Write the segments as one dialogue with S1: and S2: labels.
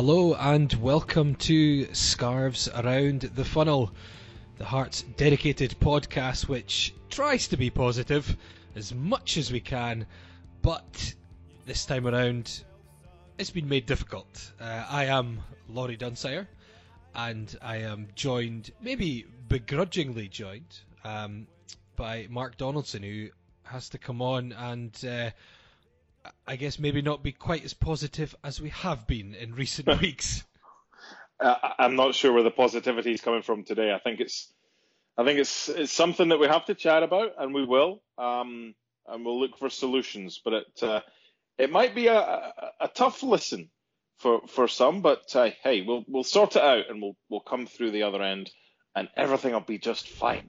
S1: Hello and welcome to Scarves Around the Funnel, the Hearts dedicated podcast which tries to be positive as much as we can, but this time around it's been made difficult. I am Laurie Dunsire and I am joined, maybe begrudgingly joined, by Mark Donaldson, who has to come on and I guess maybe not be quite as positive as we have been in recent weeks.
S2: I'm not sure where the positivity is coming from today. I think it's something that we have to chat about, and we will, and we'll look for solutions. But it might be a tough listen for some, but hey, we'll sort it out, and we'll come through the other end, and everything will be just fine.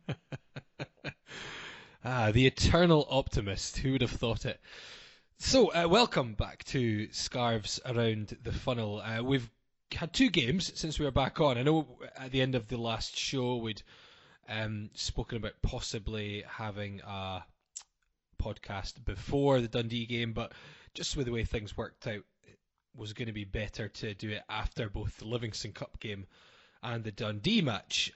S1: The eternal optimist. Who would have thought it? So, welcome back to Scarves Around the Funnel. We've had two games since we were back on. I know at the end of the last show we'd spoken about possibly having a podcast before the Dundee game, but just with the way things worked out, it was going to be better to do it after both the Livingston Cup game and the Dundee match.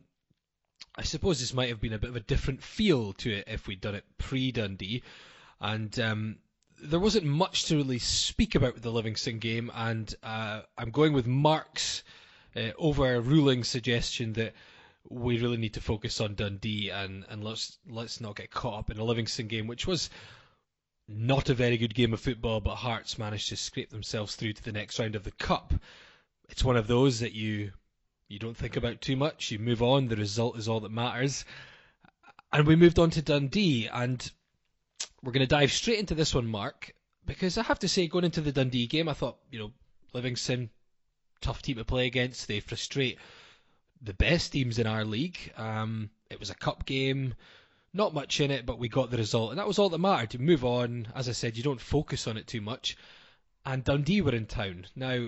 S1: I suppose this might have been a bit of a different feel to it if we'd done it pre-Dundee, and there wasn't much to really speak about with the Livingston game, and I'm going with Mark's overruling suggestion that we really need to focus on Dundee and let's not get caught up in a Livingston game, which was not a very good game of football, but Hearts managed to scrape themselves through to the next round of the Cup. It's one of those that you don't think about too much, you move on, the result is all that matters. And we moved on to Dundee, and we're going to dive straight into this one, Mark, because I have to say, going into the Dundee game, I thought, Livingston, tough team to play against. They frustrate the best teams in our league. It was a cup game, not much in it, but we got the result, and that was all that mattered. You move on. As I said, you don't focus on it too much. And Dundee were in town. Now,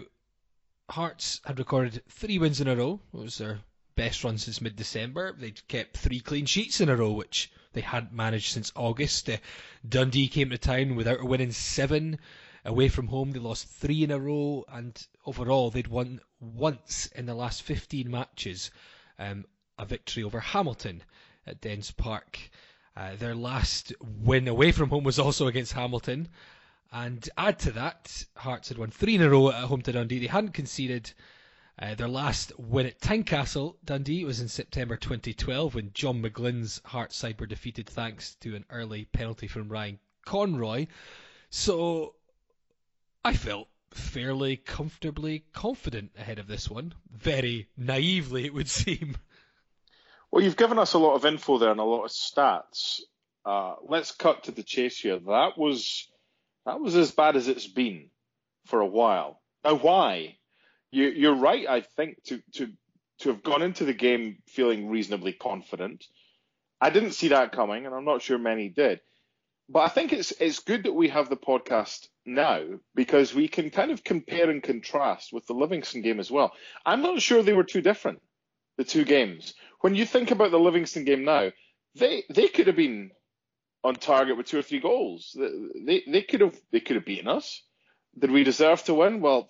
S1: Hearts had recorded 3 wins in a row. It was their best run since mid-December. They'd kept 3 clean sheets in a row, which they hadn't managed since August. Dundee came to town without a win in 7. Away from home, they lost 3 in a row, and overall they'd won once in the last 15 matches, a victory over Hamilton at Dens Park. Their last win away from home was also against Hamilton, and add to that, Hearts had won 3 in a row at home to Dundee. They hadn't conceded. Their last win at Tynecastle, Dundee, was in September 2012 when John McGlynn's Hearts side were defeated thanks to an early penalty from Ryan Conroy. So I felt fairly comfortably confident ahead of this one. Very naively, it would seem.
S2: Well, you've given us a lot of info there and a lot of stats. Let's cut to the chase here. That was as bad as it's been for a while. Now, why? You're right, I think, to have gone into the game feeling reasonably confident. I didn't see that coming, and I'm not sure many did. But I think it's good that we have the podcast now, because we can kind of compare and contrast with the Livingston game as well. I'm not sure they were too different, the two games. When you think about the Livingston game now, they could have been on target with 2 or 3 goals. They could have beaten us. Did we deserve to win? Well,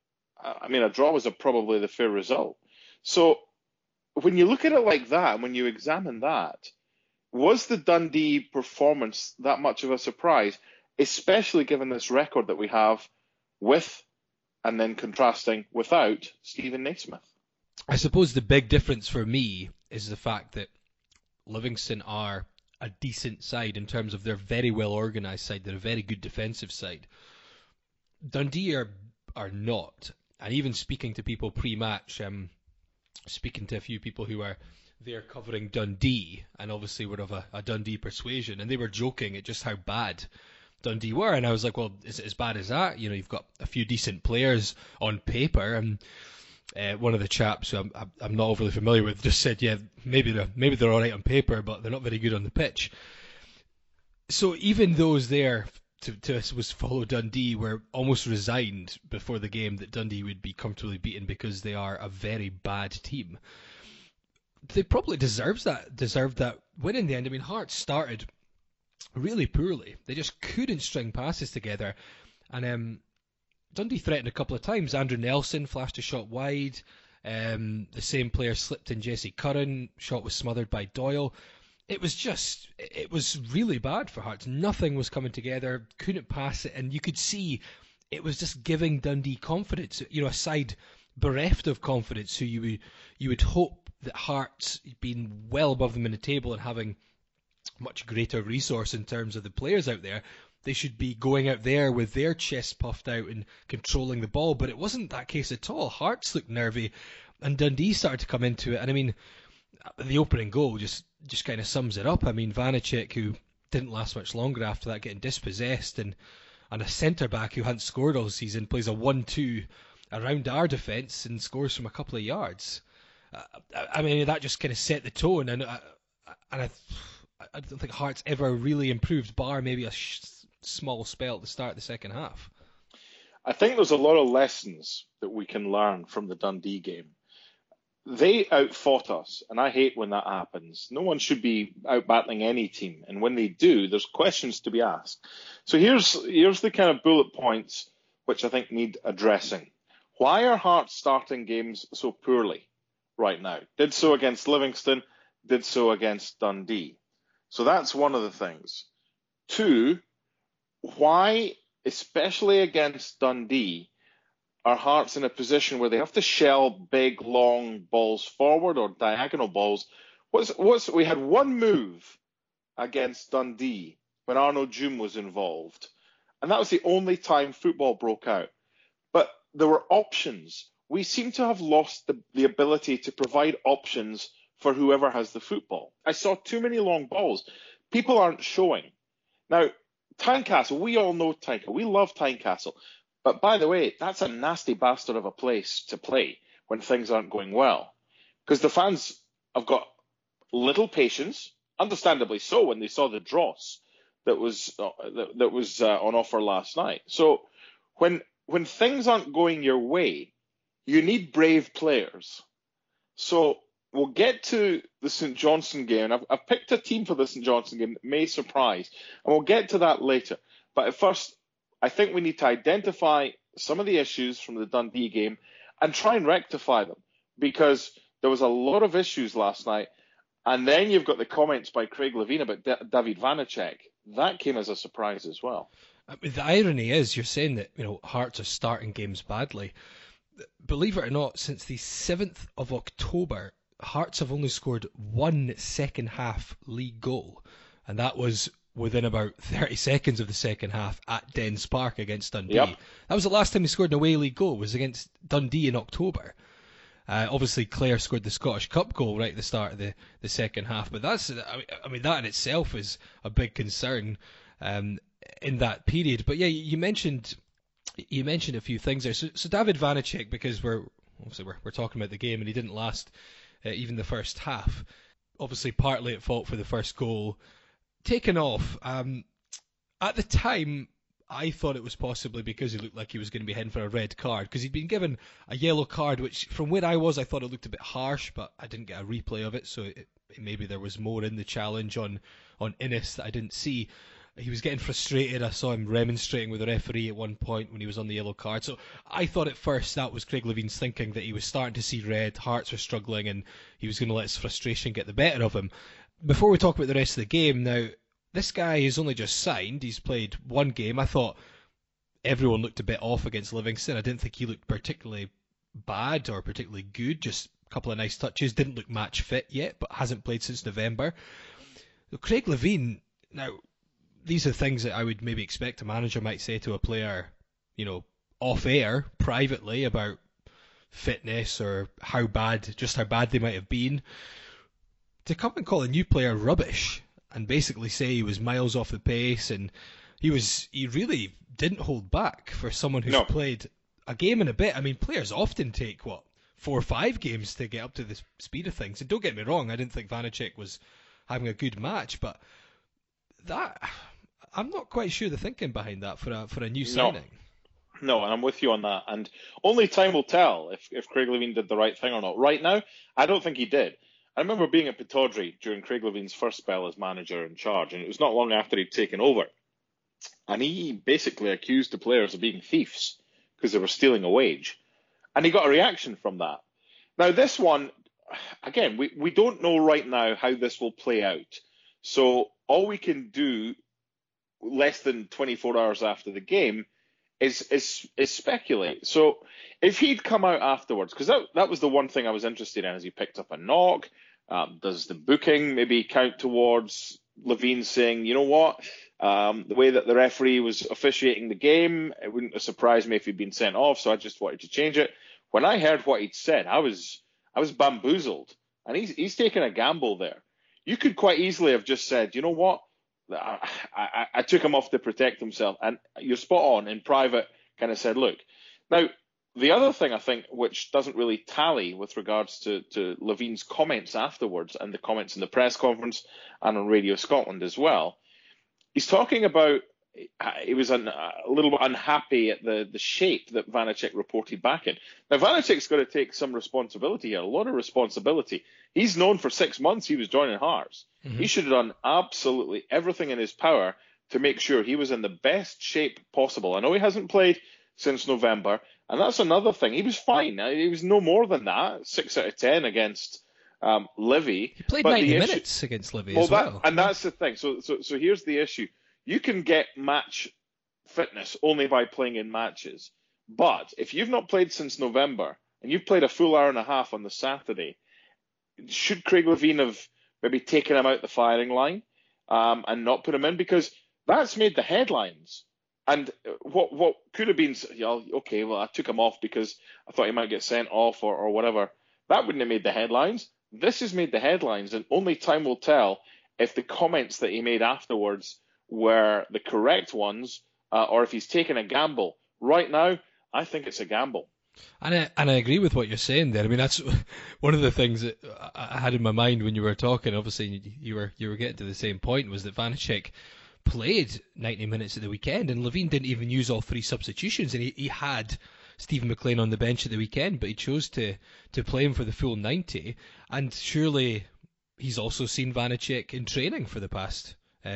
S2: I mean, a draw was probably the fair result. So when you look at it like that, and when you examine that, was the Dundee performance that much of a surprise, especially given this record that we have with, and then contrasting without, Steven Naismith?
S1: I suppose the big difference for me is the fact that Livingston are a decent side in terms of their very well organised side. They're a very good defensive side. Dundee are not. And even speaking to people pre-match, speaking to a few people who are there covering Dundee, and obviously were of a Dundee persuasion, and they were joking at just how bad Dundee were. And I was like, well, is it as bad as that? You've got a few decent players on paper, and one of the chaps who I'm not overly familiar with just said, yeah, maybe they're all right on paper, but they're not very good on the pitch. So even those there to follow Dundee were almost resigned before the game that Dundee would be comfortably beaten because they are a very bad team. They probably deserved that win in the end. I mean, Hearts started really poorly. They just couldn't string passes together, and Dundee threatened a couple of times. Andrew Nelson flashed a shot wide. The same player slipped in Jesse Curran. Shot was smothered by Doyle. It was really bad for Hearts. Nothing was coming together. Couldn't pass it, and you could see it was just giving Dundee confidence. A side bereft of confidence, who you would hope that Hearts, being well above them in the table and having much greater resource in terms of the players out there, they should be going out there with their chests puffed out and controlling the ball. But it wasn't that case at all. Hearts looked nervy, and Dundee started to come into it. And I mean, the opening goal just kind of sums it up. I mean, Vanacek, who didn't last much longer after that, getting dispossessed, and a centre-back who hadn't scored all season plays a 1-2 around our defence and scores from a couple of yards. I mean, that just kind of set the tone, and I don't think Hearts ever really improved, bar maybe a small spell at the start of the second half.
S2: I think there's a lot of lessons that we can learn from the Dundee game. They outfought us, and I hate when that happens. No one should be out-battling any team, and when they do, there's questions to be asked. So here's the kind of bullet points which I think need addressing. Why are Hearts starting games so poorly right now? Did so against Livingston, did so against Dundee. So that's one of the things. Two, why, especially against Dundee, are Hearts in a position where they have to shell big, long balls forward or diagonal balls? We had one move against Dundee when Arnaud Djoum was involved, and that was the only time football broke out. But there were options. We seem to have lost the ability to provide options for whoever has the football. I saw too many long balls. People aren't showing. Now, Tynecastle, we all know Tynecastle. We love Tynecastle. But by the way, that's a nasty bastard of a place to play when things aren't going well. Because the fans have got little patience, understandably so, when they saw the dross that was on offer last night. So when things aren't going your way, you need brave players. So we'll get to the St Johnstone game. I've picked a team for the St Johnstone game that may surprise, and we'll get to that later. But at first, I think we need to identify some of the issues from the Dundee game and try and rectify them, because there was a lot of issues last night. And then you've got the comments by Craig Levein about David Vanacek. That came as a surprise as well.
S1: I mean, the irony is, you're saying that Hearts are starting games badly. Believe it or not, since the 7th of October, Hearts have only scored one second-half league goal, and that was within about 30 seconds of the second half at Dens Park against Dundee.
S2: Yep.
S1: That was the last time he scored an away league goal, was against Dundee in October. Obviously, Clare scored the Scottish Cup goal right at the start of the second half, but that in itself is a big concern in that period. But yeah, you mentioned a few things there. So David Vanacek, because we're talking about the game, and he didn't last even the first half. Obviously, partly at fault for the first goal. Taken off. At the time, I thought it was possibly because he looked like he was going to be heading for a red card, because he'd been given a yellow card, which from where I was, I thought it looked a bit harsh, but I didn't get a replay of it, so maybe there was more in the challenge on Innes that I didn't see. He was getting frustrated. I saw him remonstrating with the referee at one point when he was on the yellow card. So I thought at first that was Craig Levein's thinking, that he was starting to see red, Hearts were struggling, and he was going to let his frustration get the better of him. Before we talk about the rest of the game, now, this guy is only just signed. He's played one game. I thought everyone looked a bit off against Livingston. I didn't think he looked particularly bad or particularly good. Just a couple of nice touches. Didn't look match fit yet, but hasn't played since November. So Craig Levein, now, these are things that I would maybe expect a manager might say to a player, off air, privately, about fitness or how bad they might have been. To come and call a new player rubbish and basically say he was miles off the pace, and he really didn't hold back for someone who's played a game and a bit. I mean, players often take 4 or 5 games to get up to the speed of things. And don't get me wrong, I didn't think Vanacek was having a good match, but that, I'm not quite sure the thinking behind that for a new signing.
S2: No, and I'm with you on that. And only time will tell if Craig Levein did the right thing or not. Right now, I don't think he did. I remember being at Pittodrie during Craig Levein's first spell as manager in charge, and it was not long after he'd taken over. And he basically accused the players of being thieves because they were stealing a wage. And he got a reaction from that. Now, this one, again, we don't know right now how this will play out. So all we can do less than 24 hours after the game is speculate. So if he'd come out afterwards, because that was the one thing I was interested in, as he picked up a knock. Does the booking maybe count towards Levine saying, you know what, the way that the referee was officiating the game, it wouldn't have surprised me if he'd been sent off, so I just wanted to change it. When I heard what he'd said, I was bamboozled, and he's taken a gamble there. You could quite easily have just said, you know what, I took him off to protect himself, and you're spot on. In private, kind of said, look. Now, the other thing I think, which doesn't really tally with regards to Levine's comments afterwards and the comments in the press conference and on Radio Scotland as well, he's talking about he was a little bit unhappy at the shape that Vanacek reported back in. Now, Vanacek's got to take some responsibility here, a lot of responsibility. He's known for 6 months he was joining Hearts. Mm-hmm. He should have done absolutely everything in his power to make sure he was in the best shape possible. I know he hasn't played since November, and that's another thing. He was fine. He was no more than that, 6 out of 10 against Livy.
S1: He played 90 minutes against Livy as well.
S2: And that's the thing. So here's the issue. You can get match fitness only by playing in matches. But if you've not played since November and you've played a full hour and a half on the Saturday, should Craig Levein have maybe taken him out the firing line and not put him in? Because that's made the headlines. And what could have been, okay, well, I took him off because I thought he might get sent off or whatever. That wouldn't have made the headlines. This has made the headlines, and only time will tell if the comments that he made afterwards were the correct ones or if he's taken a gamble. Right now, I think it's a gamble.
S1: And I agree with what you're saying there. I mean, that's one of the things that I had in my mind when you were talking. Obviously, you were getting to the same point, was that Vanacek played 90 minutes at the weekend, and Levein didn't even use all 3 substitutions, and he had Stephen McLean on the bench at the weekend, but he chose to play him for the full 90. And surely he's also seen Vanacek in training for the past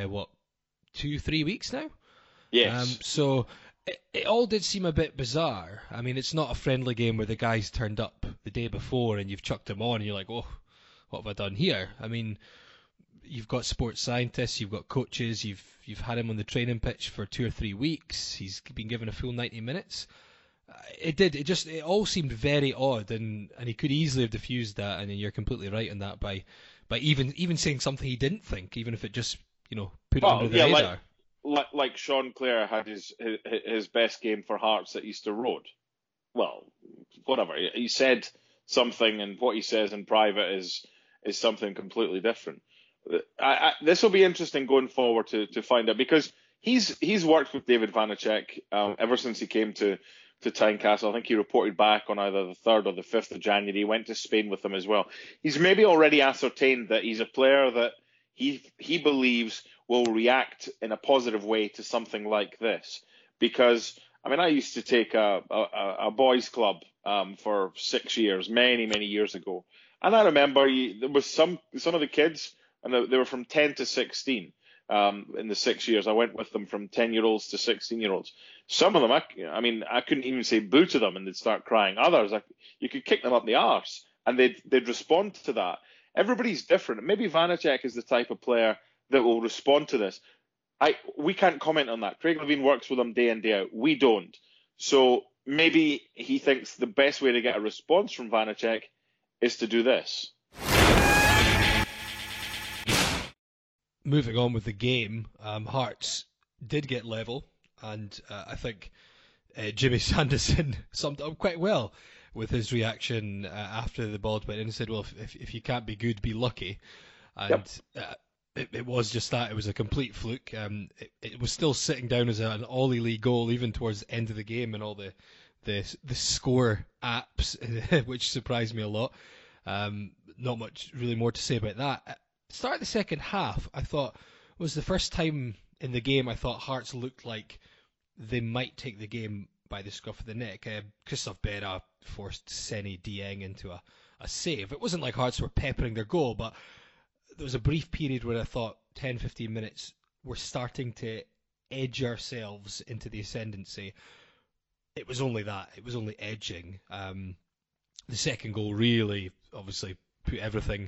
S1: 2-3 weeks now.
S2: Yes.
S1: So it all did seem a bit bizarre. I mean, it's not a friendly game where the guys turned up the day before and you've chucked them on and you're like, oh, what have I done here? I mean, you've got sports scientists, you've got coaches, you've had him on the training pitch for 2 or 3 weeks. He's been given a full 90 minutes. It all seemed very odd, and he could easily have diffused that, and you're completely right on that by even saying something he didn't think, even if it just put it under the radar.
S2: Like Sean Clare had his best game for Hearts at Easter Road. Well, whatever. He said something, and what he says in private is something completely different. This will be interesting going forward to find out, because he's worked with David Vanacek ever since he came to Tynecastle. I think he reported back on either the 3rd or the 5th of January. He went to Spain with them as well. He's maybe already ascertained that he's a player that he believes will react in a positive way to something like this. Because, I mean, I used to take a boys' club for 6 years, many, many years ago. And I remember there was some of the kids, and they were from 10 to 16 in the 6 years. I went with them from 10-year-olds to 16-year-olds. Some of them, I couldn't even say boo to them and they'd start crying. Others, you could kick them up the arse and they'd respond to that. Everybody's different. Maybe Vanacek is the type of player that will respond to this. We can't comment on that. Craig Levein works with them day in, day out. We don't. So maybe he thinks the best way to get a response from Vanacek is to do this.
S1: Moving on with the game, Hearts did get level, and I think Jimmy Sanderson summed it up quite well with his reaction after the ball went in and said, well, if you can't be good, be lucky. And it was just that. It was a complete fluke. It was still sitting down as an Ollie Lee goal even towards the end of the game and all the score apps, which surprised me a lot. Not much really more to say about that. Start of the second half, I thought, was the first time in the game I thought Hearts looked like they might take the game by the scruff of the neck. Christophe Berra forced Seny Dieng into a save. It wasn't like Hearts were peppering their goal, but there was a brief period where I thought 10-15 minutes we're starting to edge ourselves into the ascendancy. it was only that. It was only edging. The second goal really, obviously, put everything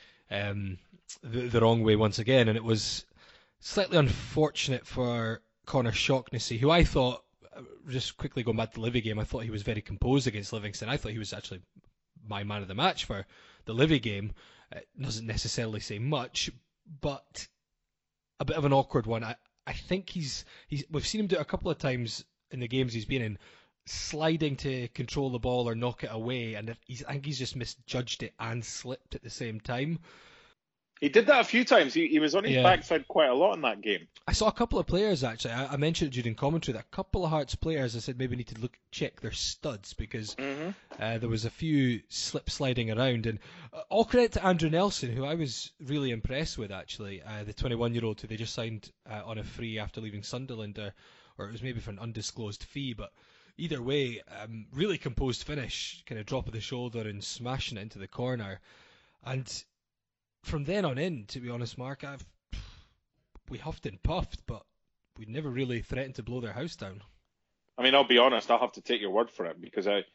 S1: the wrong way once again, and it was slightly unfortunate for Connor Shaughnessy, who I thought, just quickly going back to the Livy game, I thought he was very composed against Livingston. I thought he was actually my man of the match for the Livy game. It doesn't necessarily say much, but a bit of an awkward one. I think we've seen him do it a couple of times in the games he's been in, sliding to control the ball or knock it away, and I think he's just misjudged it and slipped at the same time.
S2: He did that a few times. He was on his backside quite a lot in that game.
S1: I saw a couple of players, actually. I mentioned it during commentary that a couple of Hearts players, I said maybe need to check their studs, because there was a few sliding around. And all credit to Andrew Nelson, who I was really impressed with, actually, the 21-year-old who they just signed on a free after leaving Sunderland, or it was maybe for an undisclosed fee, but either way, really composed finish, kind of drop of the shoulder and smashing it into the corner. And from then on in, to be honest, Mark, we huffed and puffed, but we never really threatened to blow their house down.
S2: I mean, I'll be honest, I'll have to take your word for it, because I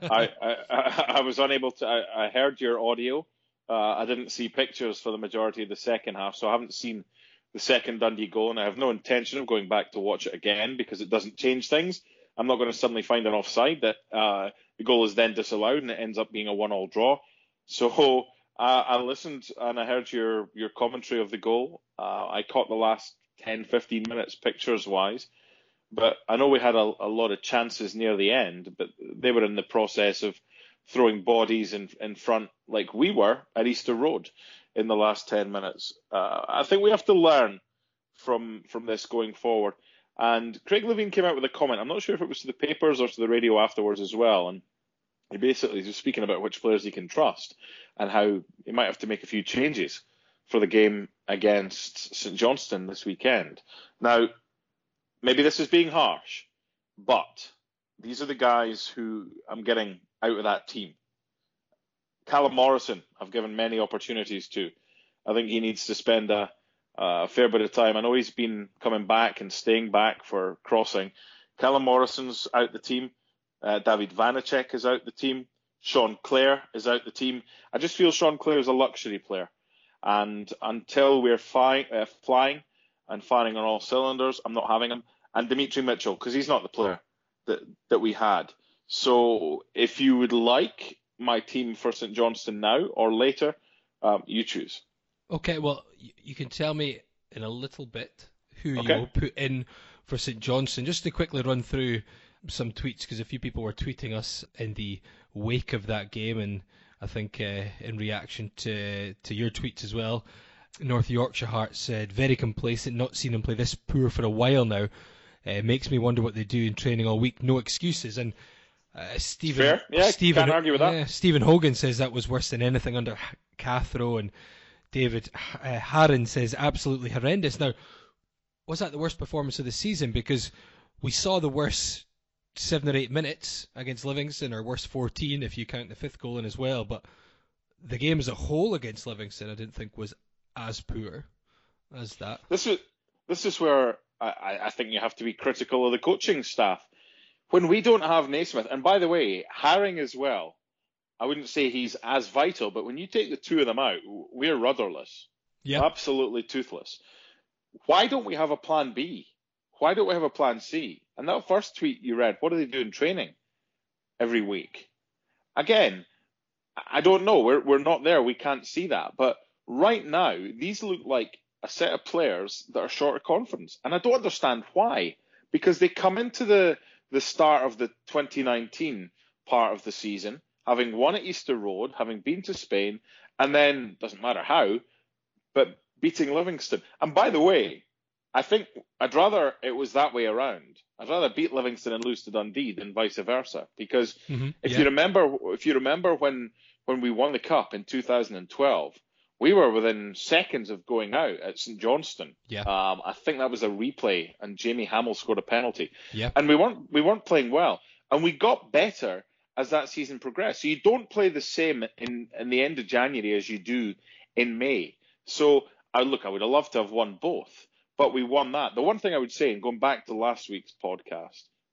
S2: was unable to. I heard your audio. I didn't see pictures for the majority of the second half, so I haven't seen the second Dundee goal, and I have no intention of going back to watch it again, because it doesn't change things. I'm not going to suddenly find an offside that the goal is then disallowed and it ends up being a 1-1 draw. So I listened and I heard your commentary of the goal. I caught the last 10, 15 minutes pictures-wise. But I know we had a lot of chances near the end, but they were in the process of throwing bodies in front like we were at Easter Road in the last 10 minutes. I think we have to learn from this going forward. And Craig Levein came out with a comment. I'm not sure if it was to the papers or to the radio afterwards as well. And he basically was speaking about which players he can trust and how he might have to make a few changes for the game against St Johnstone this weekend. Now, maybe this is being harsh, but these are the guys who I'm getting out of that team. Callum Morrison, I've given many opportunities to. I think he needs to spend a fair bit of time. I know he's been coming back and staying back for crossing. Callum Morrison's out the team. David Vanacek is out the team. Sean Clare is out the team. I just feel Sean Clare is a luxury player. And until we're flying and firing on all cylinders, I'm not having him. And Dimitri Mitchell, because he's not the player that we had. So if you would like my team for St Johnstone now or later, you choose.
S1: Okay, well, you can tell me in a little bit who you'll put in for St Johnstone. Just to quickly run through some tweets, because a few people were tweeting us in the wake of that game, and I think in reaction to your tweets as well. North Yorkshire Hearts said, very complacent, not seen him play this poor for a while now. Makes me wonder what they do in training all week. No excuses. And Stephen,
S2: can't argue with that.
S1: Stephen Hogan says that was worse than anything under Cathro, and David Harron says absolutely horrendous. Now, was that the worst performance of the season? Because we saw the worst 7 or 8 minutes against Livingston, or worst 14 if you count the fifth goal in as well. But the game as a whole against Livingston, I didn't think was as poor as that.
S2: This is where I think you have to be critical of the coaching staff. When we don't have Naismith, and by the way, Haring as well, I wouldn't say he's as vital, but when you take the two of them out, we're rudderless.
S1: Yeah.
S2: Absolutely toothless. Why don't we have a plan B? Why don't we have a plan C? And that first tweet you read, what do they do in training every week? Again, I don't know. We're not there. We can't see that. But right now, these look like a set of players that are short of confidence. And I don't understand why. Because they come into the start of the 2019 part of the season, having won at Easter Road, having been to Spain, and then, doesn't matter how, but beating Livingston. And by the way, I think I'd rather it was that way around. I'd rather beat Livingston and lose to Dundee than vice versa. Because if you remember when we won the Cup in 2012, we were within seconds of going out at St Johnstone.
S1: Yeah.
S2: I think that was a replay, and Jamie Hamill scored a penalty.
S1: Yeah.
S2: And we weren't playing well, and we got better as that season progressed. So you don't play the same in the end of January as you do in May. So I would have loved to have won both, but we won that. The one thing I would say, and going back to last week's podcast,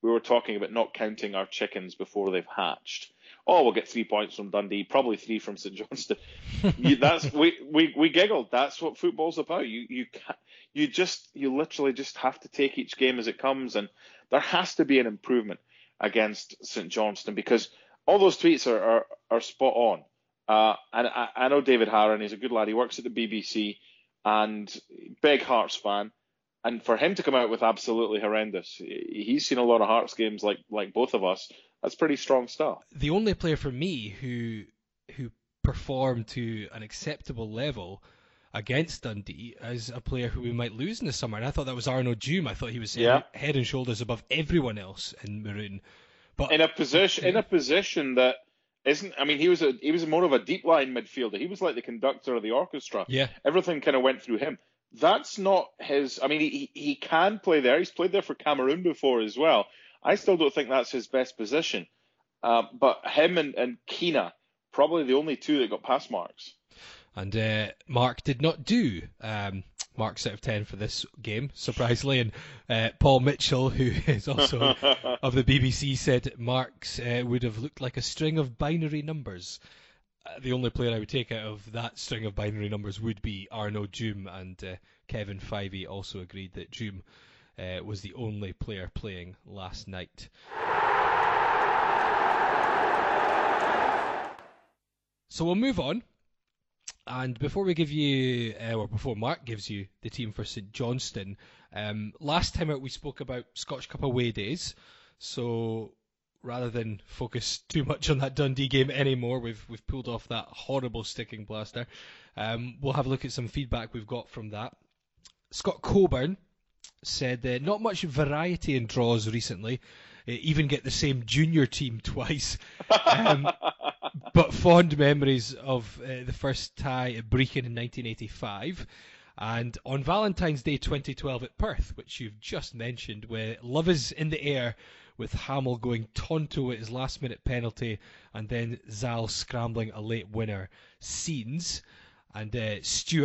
S2: we were talking about not counting our chickens before they've hatched. Oh, we'll get 3 points from Dundee, probably 3 from St Johnstone. We giggled. That's what football's about. You literally just have to take each game as it comes, and there has to be an improvement against St Johnstone, because all those tweets are spot on. And I know David Harron, he's a good lad. He works at the BBC and big Hearts fan. And for him to come out with absolutely horrendous, he's seen a lot of Hearts games like both of us. That's pretty strong stuff.
S1: The only player for me who performed to an acceptable level against Dundee as a player who we might lose in the summer, and I thought that was Arnaud Djoum. I thought he was head and shoulders above everyone else in Maroon. But
S2: in a position that isn't. I mean, he was more of a deep line midfielder. He was like the conductor of the orchestra.
S1: Yeah,
S2: everything kind of went through him. That's not his. I mean, he can play there. He's played there for Cameroon before as well. I still don't think that's his best position. But him and Keena, probably the only two that got pass marks.
S1: And Mark did not do marks out of 10 for this game, surprisingly. And Paul Mitchell, who is also of the BBC, said Marks would have looked like a string of binary numbers. The only player I would take out of that string of binary numbers would be Arnaud Djoum, and Kevin Fivey also agreed that Djoum was the only player playing last night. So we'll move on, and before we give you, or before Mark gives you the team for St Johnstone, last time out we spoke about Scottish Cup away days, so rather than focus too much on that Dundee game anymore, we've pulled off that horrible sticking plaster. We'll have a look at some feedback we've got from that. Scott Coburn said not much variety in draws recently, even get the same junior team twice, but fond memories of the first tie at Brechin in 1985. And on Valentine's Day 2012 at Perth, which you've just mentioned, where love is in the air, with Hamill going tonto at his last-minute penalty, and then Zal scrambling a late winner. Scenes. And Stu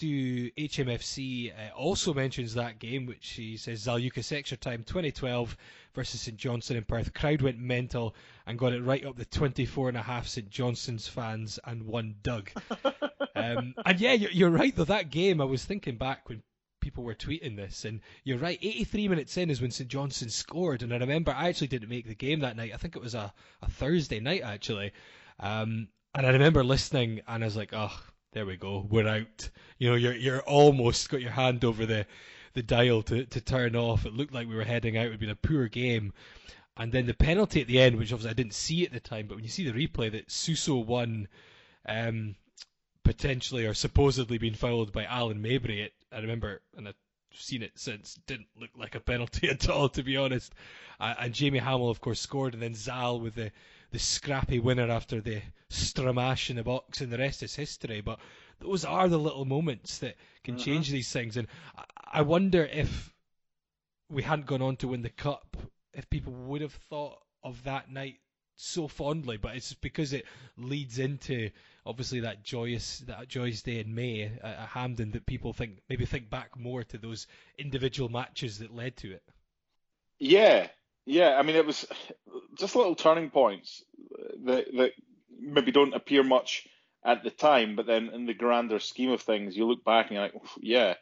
S1: HMFC also mentions that game, which he says Zalewskis extra time 2012 versus St Johnstone in Perth. Crowd went mental and got it right up the 24.5 St Johnstone's fans, and one Doug. And yeah, you're right though. That game, I was thinking back when people were tweeting this, and you're right, 83 minutes in is when St Johnstone scored, and I remember I actually didn't make the game that night. I think it was a Thursday night actually, and I remember listening and I was like, oh, there we go, we're out. You know, you're almost got your hand over the dial to turn off. It looked like we were heading out. It had been a poor game, and then the penalty at the end, which obviously I didn't see at the time, but when you see the replay that Suso won, potentially or supposedly being fouled by Alan Mabry, I remember, and I've seen it since, didn't look like a penalty at all, to be honest. And Jamie Hamill, of course, scored, and then Zal with the scrappy winner after the stramash in the box, and the rest is history. But those are the little moments that can change these things. And I wonder if we hadn't gone on to win the Cup, if people would have thought of that night so fondly. But it's because it leads into obviously that joyous day in May at Hampden that people maybe think back more to those individual matches that led to it.
S2: Yeah. I mean, it was just little turning points that maybe don't appear much at the time, but then in the grander scheme of things, you look back and you're like, yeah.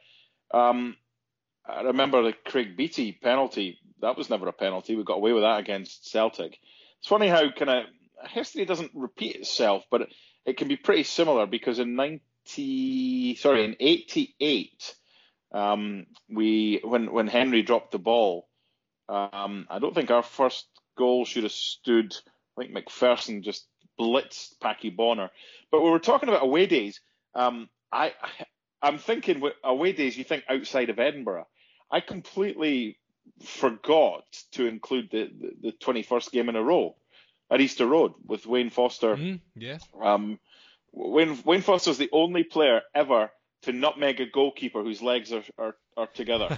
S2: I remember the Craig Beattie penalty. That was never a penalty. We got away with that against Celtic. It's funny how kind of history doesn't repeat itself, but it can be pretty similar, because in 88, when Henry dropped the ball, I don't think our first goal should have stood. I think McPherson just blitzed Packy Bonner. But we were talking about away days. I'm thinking away days, you think outside of Edinburgh. I completely forgot to include the 21st game in a row at Easter Road with Wayne Foster.
S1: Yeah.
S2: Wayne Foster's the only player ever to nutmeg a goalkeeper whose legs are together.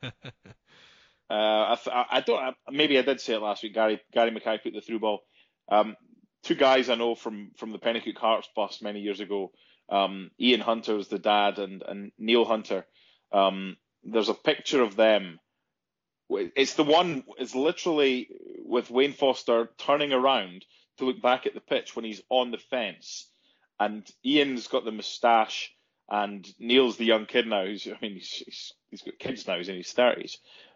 S2: Maybe I did say it last week. Gary Mackay put the through ball. Two guys I know from the Pennycook Hearts bus many years ago. Ian Hunter was the dad, and Neil Hunter. There's a picture of them It's the one. It's literally with Wayne Foster turning around to look back at the pitch when he's on the fence, and Ian's got the moustache, and Neil's the young kid now. He's got kids now. He's in his 30s.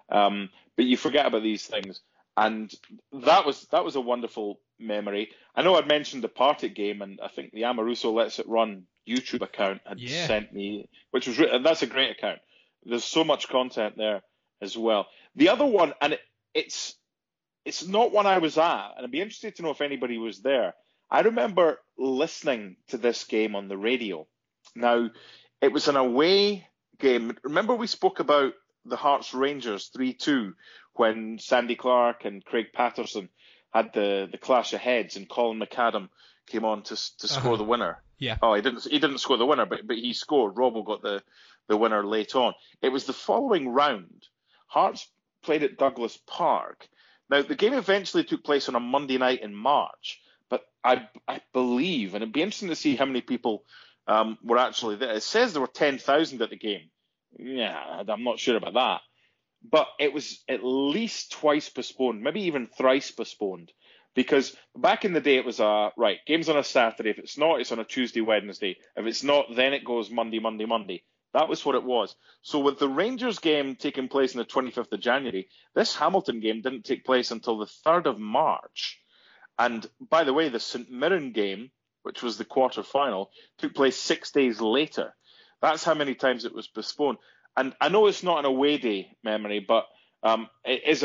S2: But you forget about these things, and that was a wonderful memory. I know I'd mentioned the Partick game, and I think the Amoruso Lets It Run YouTube account had sent me, that's a great account. There's so much content there as well. The other one, and it's not one I was at, and I'd be interested to know if anybody was there. I remember listening to this game on the radio. Now, it was an away game. Remember we spoke about the Hearts Rangers 3-2 when Sandy Clark and Craig Patterson had the clash of heads, and Colin McAdam came on to score the winner.
S1: Yeah.
S2: Oh, he didn't score the winner, but he scored. Robbo got the winner late on. It was the following round. Hearts played at Douglas Park. Now, the game eventually took place on a Monday night in March, but I believe, and it'd be interesting to see how many people were actually there. It says there were 10,000 at the game. Yeah, I'm not sure about that. But it was at least twice postponed, maybe even thrice postponed. Because back in the day, it was game's on a Saturday. If it's not, it's on a Tuesday, Wednesday. If it's not, then it goes Monday, Monday, Monday. That was what it was. So with the Rangers game taking place on the 25th of January, this Hamilton game didn't take place until the 3rd of March. And by the way, the St Mirren game, which was the quarter-final, took place 6 days later. That's how many times it was postponed. And I know it's not an away day memory, but it is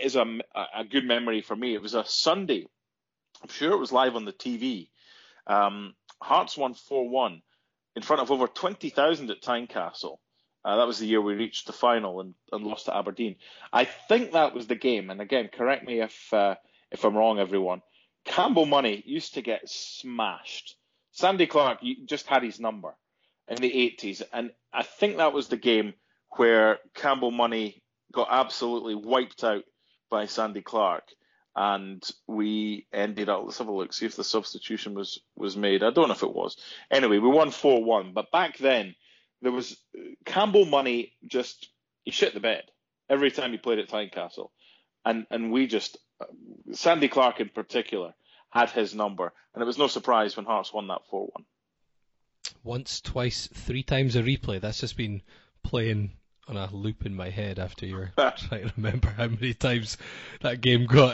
S2: a good memory for me. It was a Sunday. I'm sure it was live on the TV. Hearts won 4-1 in front of over 20,000 at Tynecastle. That was the year we reached the final and lost to Aberdeen. I think that was the game. And again, correct me if I'm wrong, everyone. Campbell Money used to get smashed. Sandy Clark just had his number in the 80s. And I think that was the game where Campbell Money got absolutely wiped out by Sandy Clark. And we ended up, let's have a look, see if the substitution was made. I don't know if it was. Anyway, we won 4-1. But back then, there was Campbell Money he shit the bed every time he played at Tynecastle. And we just, Sandy Clark in particular, had his number. And it was no surprise when Hearts won that 4-1.
S1: Once, twice, 3 times a replay. That's just been playing on a loop in my head after you're trying to remember how many times that game got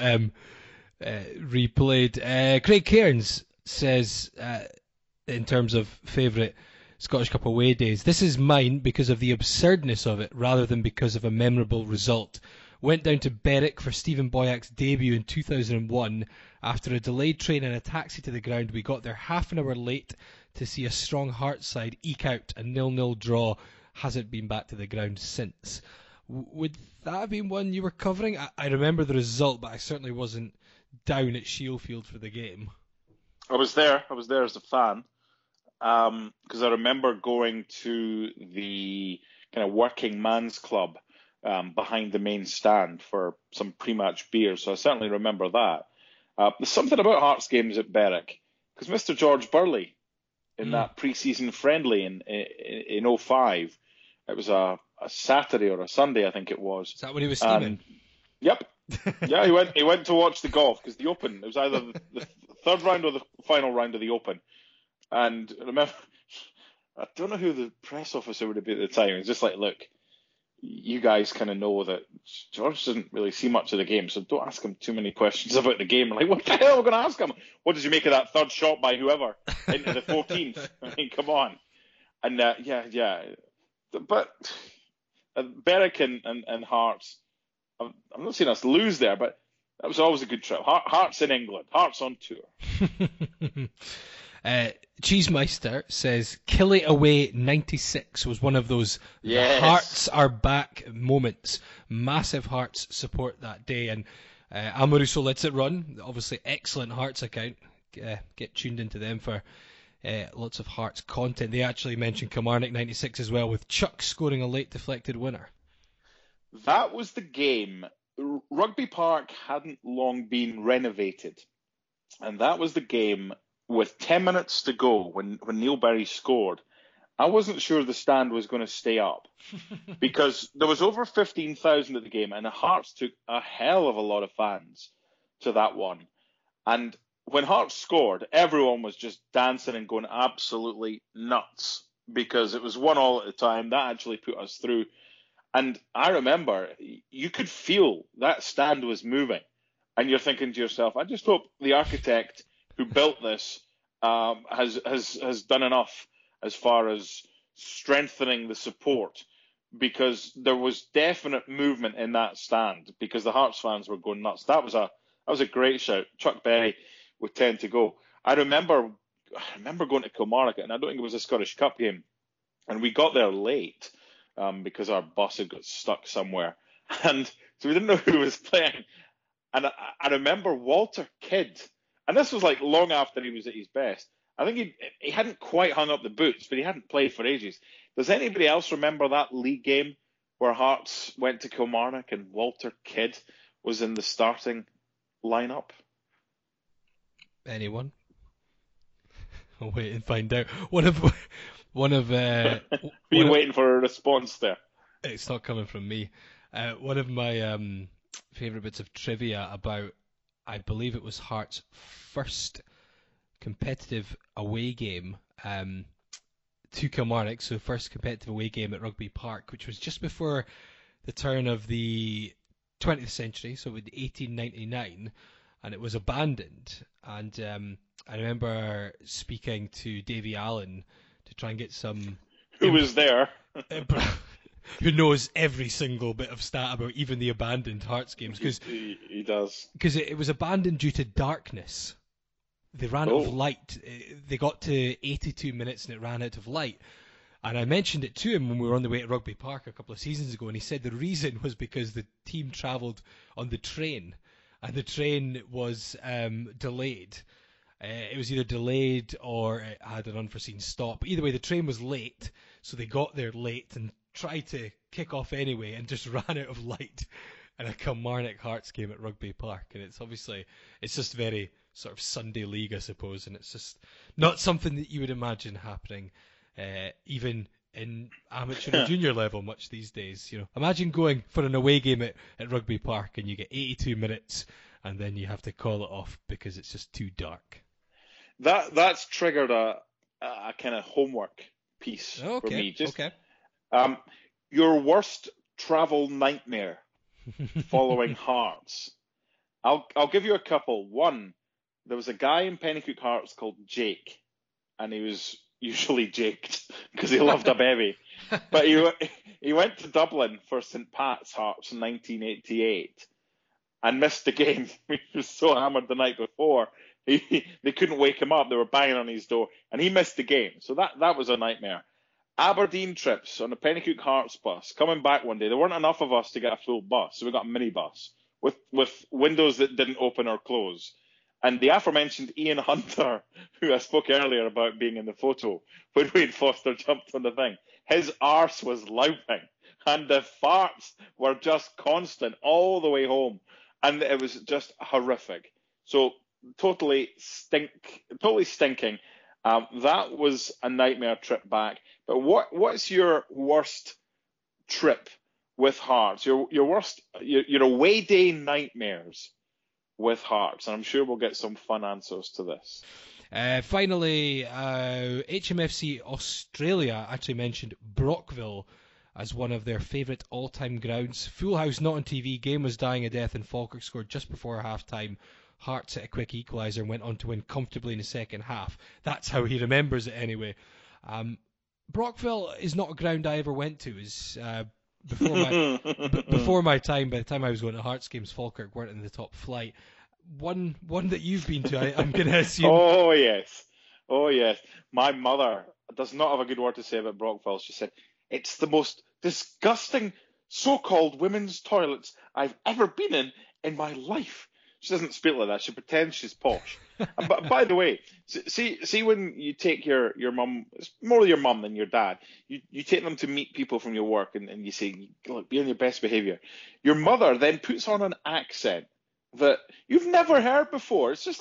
S1: replayed. Craig Cairns says, in terms of favourite Scottish Cup away days, this is mine because of the absurdness of it rather than because of a memorable result. Went down to Berwick for Stephen Boyak's debut in 2001. After a delayed train and a taxi to the ground, we got there half an hour late to see a strong Hearts side eke out a 0-0 draw. Hasn't been back to the ground since. Would that have been one you were covering? I remember the result, but I certainly wasn't down at Shielfield for the game.
S2: I was there as a fan, because I remember going to the kind of working man's club behind the main stand for some pre-match beer, so I certainly remember that. There's something about Hearts games at Berwick, because Mr. George Burley, in that pre-season friendly in 05, it was a Saturday or a Sunday, I think it was.
S1: Is that when he was steaming?
S2: Yep. Yeah, he went to watch the golf, because the Open, it was either the third round or the final round of the Open. And remember, I don't know who the press officer would have been at the time. It was just like, look, you guys kind of know that George doesn't really see much of the game, so don't ask him too many questions about the game. Like, what the hell are we going to ask him? What did you make of that third shot by whoever into the 14th? I mean, come on. And yeah. But Berwick and Hearts, I'm not saying us lose there, but that was always a good trip. Hearts in England, Hearts on tour.
S1: Cheesemeister says Killie away 96 was one of those Hearts are back moments. Massive Hearts support that day, and Amoruso Lets It Run, obviously excellent Hearts account. Get tuned into them for lots of Hearts content. They actually mentioned Kilmarnock 96 as well, with Chuck scoring a late deflected winner.
S2: That was the game. Rugby Park hadn't long been renovated, and that was the game with 10 minutes to go when Neil Berry scored, I wasn't sure the stand was going to stay up because there was over 15,000 at the game, and the Hearts took a hell of a lot of fans to that one. And when Hearts scored, everyone was just dancing and going absolutely nuts because it was 1-1 at the time. That actually put us through. And I remember you could feel that stand was moving. And you're thinking to yourself, I just hope the architect who built this has done enough as far as strengthening the support, because there was definite movement in that stand because the Hearts fans were going nuts. That was a great shout. Chuck Berry with 10 to go. I remember going to Kilmarnock, and I don't think it was a Scottish Cup game, and we got there late because our bus had got stuck somewhere, and so we didn't know who was playing. And I remember Walter Kidd, and this was like long after he was at his best. I think he hadn't quite hung up the boots, but he hadn't played for ages. Does anybody else remember that league game where Hearts went to Kilmarnock and Walter Kidd was in the starting lineup?
S1: Anyone? I'll wait and find out. One of
S2: Are you waiting for a response there?
S1: It's not coming from me. One of my favourite bits of trivia about, I believe it was Hearts' first competitive away game to Kilmarnock, so first competitive away game at Rugby Park, which was just before the turn of the 20th century, so with 1899, and it was abandoned. And I remember speaking to Davy Allen to try and get some...
S2: Who was there?
S1: Who knows every single bit of stat about even the abandoned Hearts games. Cause,
S2: he does.
S1: Because it was abandoned due to darkness. They ran out of light. They got to 82 minutes and it ran out of light. And I mentioned it to him when we were on the way to Rugby Park a couple of seasons ago, and he said the reason was because the team travelled on the train, and the train was delayed. It was either delayed or it had an unforeseen stop. Either way, the train was late, so they got there late and tried to kick off anyway and just ran out of light in a Kilmarnock Hearts game at Rugby Park. And it's just very sort of Sunday league, I suppose, and it's just not something that you would imagine happening even in amateur or junior level much these days. You know, imagine going for an away game at Rugby Park and you get 82 minutes and then you have to call it off because it's just too dark.
S2: That's triggered a kind of homework piece for me. Your worst travel nightmare following Hearts. I'll give you a couple. One, there was a guy in Pennycook Hearts called Jake, and he was usually jaked because he loved a bevy. But he went to Dublin for St Pat's Hearts in 1988 and missed the game. He was so hammered the night before. They couldn't wake him up. They were banging on his door, and he missed the game. So that was a nightmare. Aberdeen trips on a Pennycook Hearts bus. Coming back one day, there weren't enough of us to get a full bus, so we got a minibus with windows that didn't open or close. And the aforementioned Ian Hunter, who I spoke earlier about being in the photo, when Wade Foster jumped on the thing, his arse was louping, and the farts were just constant all the way home, and it was just horrific. So totally stinking. That was a nightmare trip back. But what's your worst trip with Hearts? Your worst, your away day nightmares with Hearts, and I'm sure we'll get some fun answers to this.
S1: Finally, HMFC Australia actually mentioned Brockville as one of their favourite all-time grounds. Full house, not on TV. Game was dying a death, and Falkirk scored just before half-time. Hearts hit a quick equaliser and went on to win comfortably in the second half. That's how he remembers it anyway. Brockville is not a ground I ever went to. Is before my time. By the time I was going to Hearts games, Falkirk weren't in the top flight. One that you've been to, I'm going to assume.
S2: Oh yes. My mother does not have a good word to say about Brockville. She said it's the most disgusting so-called women's toilets I've ever been in my life. She doesn't speak like that. She pretends she's posh. But by the way, see when you take your mum, it's more your mum than your dad. You take them to meet people from your work and you say, look, be on your best behaviour. Your mother then puts on an accent that you've never heard before. It's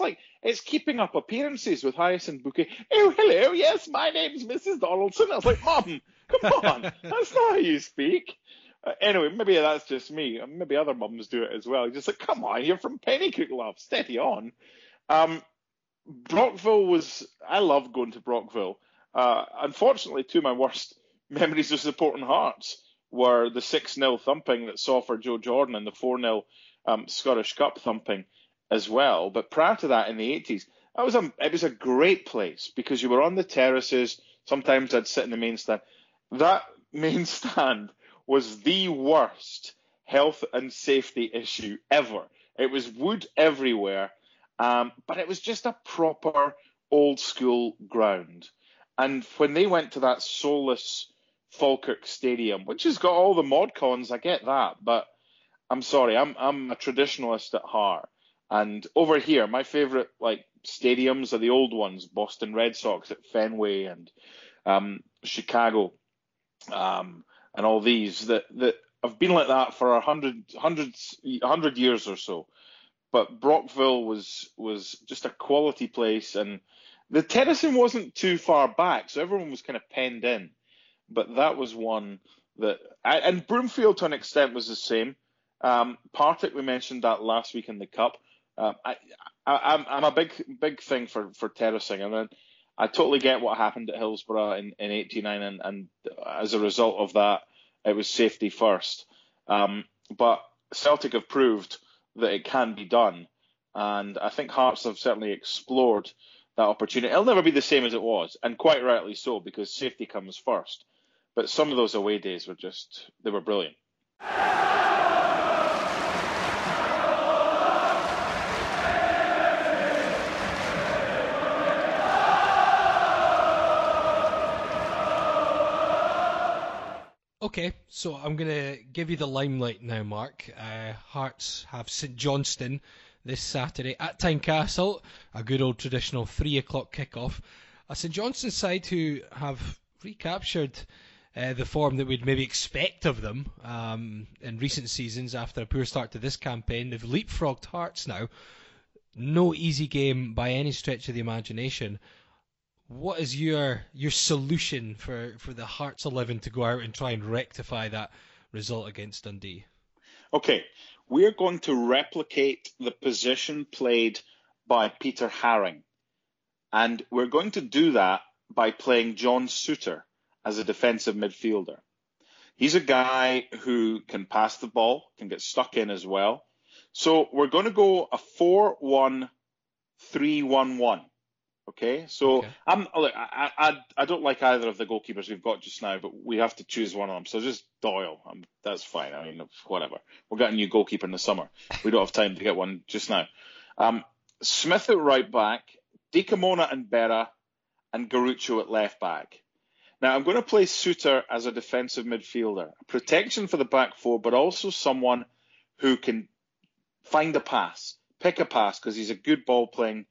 S2: It's keeping up appearances with Hyacinth Bouquet. Oh, hello, yes, my name's Mrs. Donaldson. I was like, Mum, come on, that's not how you speak. Anyway, maybe that's just me. Maybe other mums do it as well. You're just like, come on, you're from Pennycook, love, steady on. Brockville I loved going to Brockville. Unfortunately, two of my worst memories of supporting Hearts were the 6-0 thumping that saw for Joe Jordan and the 4-0 Scottish Cup thumping as well. But prior to that, in the 80s, it was a great place because you were on the terraces. Sometimes I'd sit in the main stand. That main stand was the worst health and safety issue ever. It was wood everywhere. But it was just a proper old school ground. And when they went to that soulless Falkirk Stadium, which has got all the mod cons, I get that, but I'm sorry, I'm a traditionalist at heart. And over here, my favourite stadiums are the old ones, Boston Red Sox at Fenway and Chicago, and all these that have been like that for 100 years or so. But Brockville was just a quality place, and the terracing wasn't too far back, so everyone was kind of penned in. But that was one and Broomfield to an extent was the same. Partick, we mentioned that last week in the Cup. I'm a big thing for terracing, and I totally get what happened at Hillsborough in '89, and as a result of that, it was safety first. But Celtic have proved that it can be done, and I think Hearts have certainly explored that opportunity. It'll never be the same as it was, and quite rightly so, because safety comes first. But some of those away days they were brilliant.
S1: Okay, so I'm going to give you the limelight now, Mark. Hearts have St Johnstone this Saturday at Tynecastle, a good old traditional 3 o'clock kickoff. A St Johnstone side who have recaptured the form that we'd maybe expect of them in recent seasons after a poor start to this campaign. They've leapfrogged Hearts now. No easy game by any stretch of the imagination. What is your solution for the Hearts 11 to go out and try and rectify that result against Dundee?
S2: Okay, we're going to replicate the position played by Peter Haring. And we're going to do that by playing John Souttar as a defensive midfielder. He's a guy who can pass the ball, can get stuck in as well. So we're going to go a 4-1-3-1-1. Okay, so okay. I don't like either of the goalkeepers we've got just now, but we have to choose one of them. So just Doyle. That's fine. I mean, whatever. We'll get a new goalkeeper in the summer. We don't have time to get one just now. Smith at right back, Dikamona and Berra, and Garuccio at left back. Now, I'm going to play Souttar as a defensive midfielder. Protection for the back four, but also someone who can find a pass, pick a pass, because he's a good ball-playing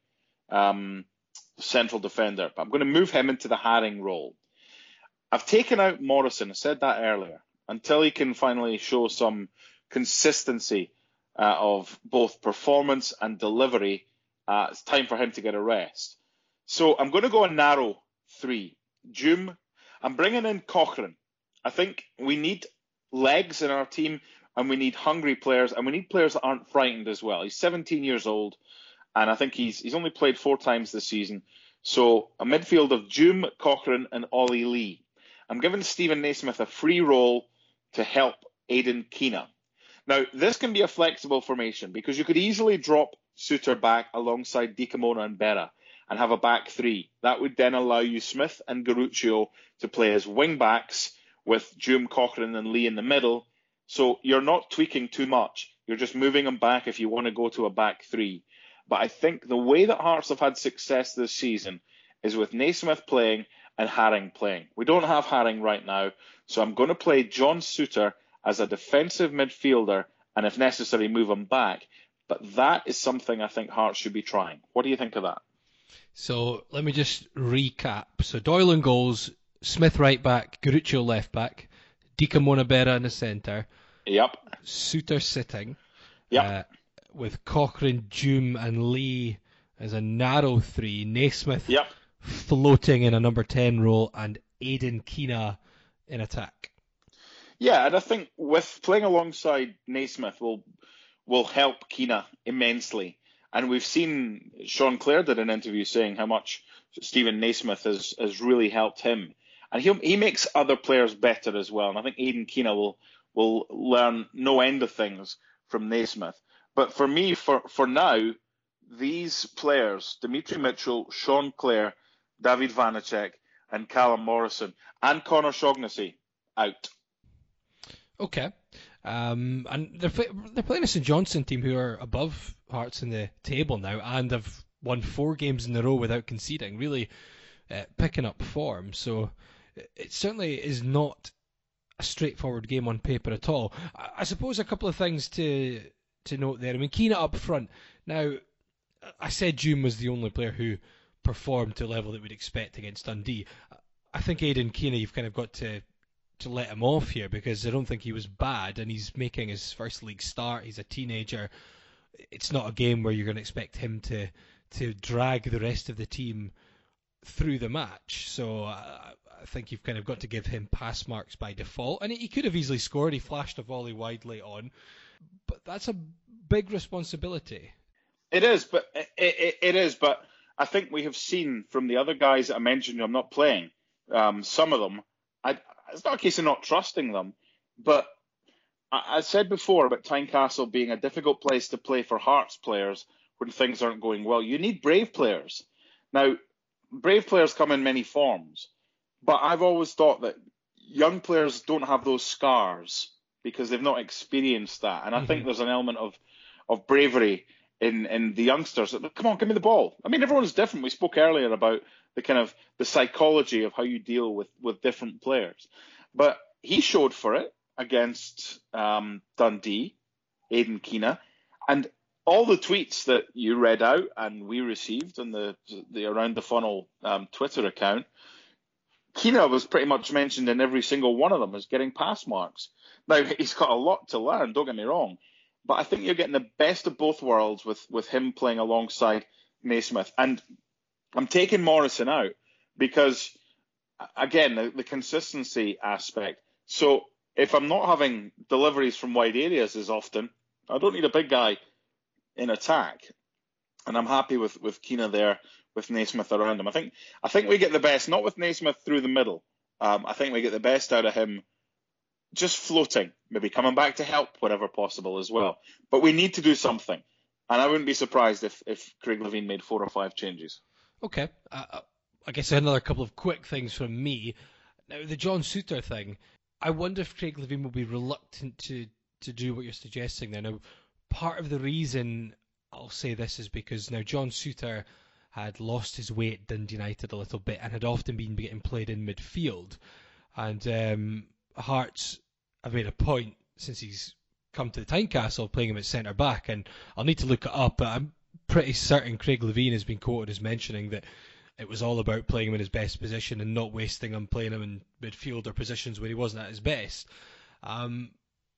S2: central defender. But I'm going to move him into the Haring role. I've taken out Morrison, I said that earlier, until he can finally show some consistency of both performance and delivery. It's time for him to get a rest. So I'm going to go a narrow 3. Djoum. I'm bringing in Cochrane. I think we need legs in our team, and we need hungry players, and we need players that aren't frightened as well. He's 17 years old, and I think he's only played 4 times this season. So a midfield of Djoum, Cochrane, and Ollie Lee. I'm giving Stephen Naismith a free role to help Aidan Keena. Now, this can be a flexible formation because you could easily drop Souttar back alongside Dikamona and Berra and have a back 3. That would then allow you Smith and Garuccio to play as wing backs with Djoum, Cochrane, and Lee in the middle. So you're not tweaking too much. You're just moving them back if you want to go to a back 3. But I think the way that Hearts have had success this season is with Naismith playing and Haring playing. We don't have Haring right now, so I'm going to play John Souttar as a defensive midfielder and, if necessary, move him back. But that is something I think Hearts should be trying. What do you think of that?
S1: So let me just recap. So Doyle in goals, Smith right back, Garuccio left back, Dikamona Berra in the centre.
S2: Yep.
S1: Souttar sitting.
S2: Yep.
S1: With Cochrane, Djoum and Lee as a narrow three. Naismith
S2: Yep.
S1: floating in a number 10 role, and Aidan Keena in attack.
S2: Yeah, and I think with playing alongside Naismith will help Keena immensely. And we've seen Sean Clare did an interview saying how much Stephen Naismith has really helped him. And he makes other players better as well. And I think Aidan Keena will learn no end of things from Naismith. But for me, for now, these players, Dimitri Mitchell, Sean Clare, David Vanacek, and Callum Morrison, and Conor Shaughnessy, out.
S1: Okay. And they're playing a St Johnstone team who are above Hearts in the table now and have won 4 games in a row without conceding, really picking up form. So it certainly is not a straightforward game on paper at all. I suppose a couple of things to note there. I mean, Keena up front. Now, I said Hume was the only player who performed to a level that we'd expect against Dundee. I think Aidan Keena, you've kind of got to let him off here, because I don't think he was bad, and he's making his first league start. He's a teenager. It's not a game where you're going to expect him to drag the rest of the team through the match. So I think you've kind of got to give him pass marks by default. And he could have easily scored. He flashed a volley wide late on. But that's a big responsibility.
S2: It is, but I think we have seen from the other guys that I mentioned who I'm not playing, some of them, it's not a case of not trusting them, but I said before about Tynecastle being a difficult place to play for Hearts players when things aren't going well. You need brave players. Now, brave players come in many forms, but I've always thought that young players don't have those scars because they've not experienced that. And I think there's an element of bravery in the youngsters. Come on, give me the ball. I mean, everyone's different. We spoke earlier about the psychology of how you deal with different players. But he showed for it against Dundee, Aidan Keena, and all the tweets that you read out and we received on the Around the Funnel Twitter account, Keena was pretty much mentioned in every single one of them as getting pass marks. Now, he's got a lot to learn, don't get me wrong, but I think you're getting the best of both worlds with him playing alongside Naismith. And I'm taking Morrison out because, again, the consistency aspect. So if I'm not having deliveries from wide areas as often, I don't need a big guy in attack. And I'm happy with Keena there, with Naismith around him. I think we get the best, not with Naismith through the middle. I think we get the best out of him just floating, maybe coming back to help wherever possible as well. But we need to do something. And I wouldn't be surprised if Craig Levein made 4 or 5 changes.
S1: Okay. I guess another couple of quick things from me. Now, the John Souttar thing, I wonder if Craig Levein will be reluctant to do what you're suggesting there. Now, part of the reason I'll say this is because now John Souttar had lost his way at Dundee United a little bit and had often been getting played in midfield. And Hearts have made a point since he's come to the Tynecastle playing him at centre-back. And I'll need to look it up, but I'm pretty certain Craig Levein has been quoted as mentioning that it was all about playing him in his best position and not wasting him playing him in midfield or positions where he wasn't at his best. I'm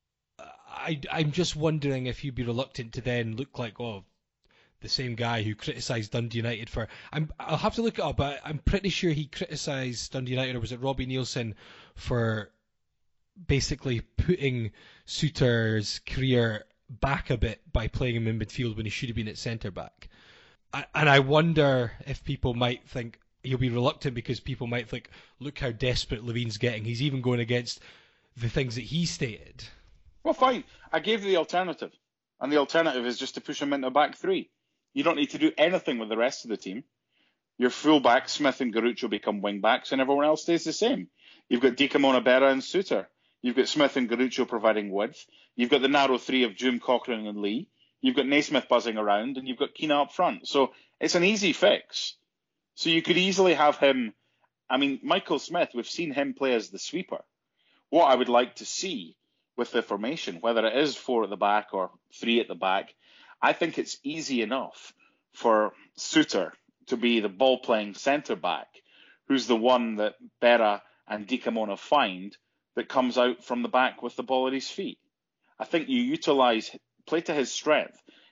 S1: just wondering if you'd be reluctant to then look like, the same guy who criticised Dundee United for... I'll have to look it up, but I'm pretty sure he criticised Dundee United, or was it Robbie Nielsen, for basically putting Souttar's career back a bit by playing him in midfield when he should have been at centre-back. And I wonder if people might think he'll be reluctant because people might think, look how desperate Levein's getting. He's even going against the things that he stated.
S2: Well, fine. I gave you the alternative. And the alternative is just to push him into a back 3. You don't need to do anything with the rest of the team. Your full-backs, Smith and Garuccio, become wing-backs, and everyone else stays the same. You've got Dikamona, Berra and Souttar. You've got Smith and Garuccio providing width. You've got the narrow 3 of Doom, Cochrane and Lee. You've got Naismith buzzing around, and you've got Keena up front. So it's an easy fix. So you could easily have him... I mean, Michael Smith, we've seen him play as the sweeper. What I would like to see with the formation, whether it is 4 at the back or 3 at the back, I think it's easy enough for Souttar to be the ball-playing centre-back, who's the one that Berra and Dikamona find that comes out from the back with the ball at his feet. I think you play to his strength.